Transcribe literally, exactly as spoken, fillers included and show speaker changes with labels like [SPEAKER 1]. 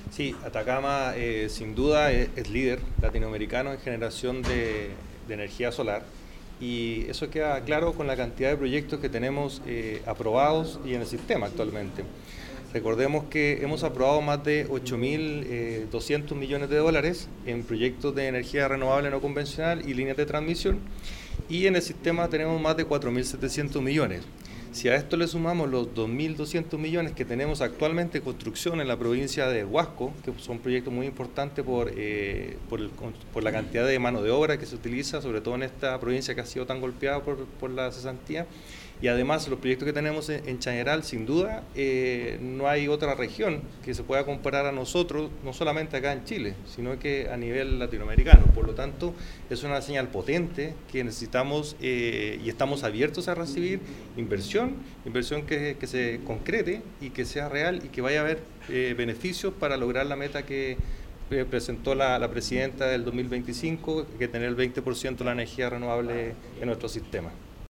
[SPEAKER 1] Sí, Atacama eh, sin duda es, es líder latinoamericano en generación de, de energía solar y eso queda claro con la cantidad de proyectos que tenemos eh, aprobados y en el sistema actualmente. Recordemos que hemos aprobado más de ocho mil doscientos millones de dólares en proyectos de energía renovable no convencional y líneas de transmisión y en el sistema tenemos más de cuatro mil setecientos millones. Si a esto le sumamos los dos mil doscientos millones que tenemos actualmente en construcción en la provincia de Huasco, que son proyectos muy importantes por, eh, por, el, por la cantidad de mano de obra que se utiliza, sobre todo en esta provincia que ha sido tan golpeada por, por la cesantía, y además los proyectos que tenemos en, en Chañaral, sin duda, eh, no hay otra región que se pueda comparar a nosotros, no solamente acá en Chile, sino que a nivel latinoamericano. Por lo tanto, es una señal potente que necesitamos eh, y estamos abiertos a recibir inversión, inversión que, que se concrete y que sea real y que vaya a haber eh, beneficios para lograr la meta que eh, presentó la, la presidenta del dos mil veinticinco, que tener el veinte por ciento de la energía renovable en nuestro sistema.